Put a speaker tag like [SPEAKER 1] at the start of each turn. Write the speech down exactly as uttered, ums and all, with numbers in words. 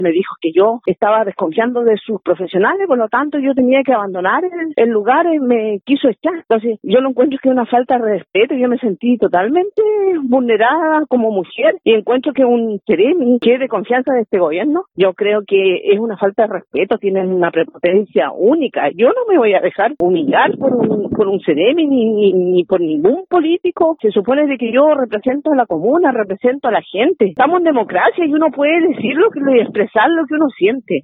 [SPEAKER 1] Me dijo que yo estaba desconfiando de sus profesionales, por lo tanto yo tenía que abandonar el, el lugar, y me quiso echar. Entonces yo no encuentro que es una falta de respeto, yo me sentí totalmente vulnerada como mujer y encuentro que un seremi que es de confianza de este gobierno, yo creo que es una falta de respeto, tienen una prepotencia única. Yo no me voy a dejar humillar por un, por un seremi ni, ni, ni por ningún político. Se supone de que yo represento a la comuna, represento a la gente. Estamos en democracia y uno puede decir lo que, y expresar lo que uno siente.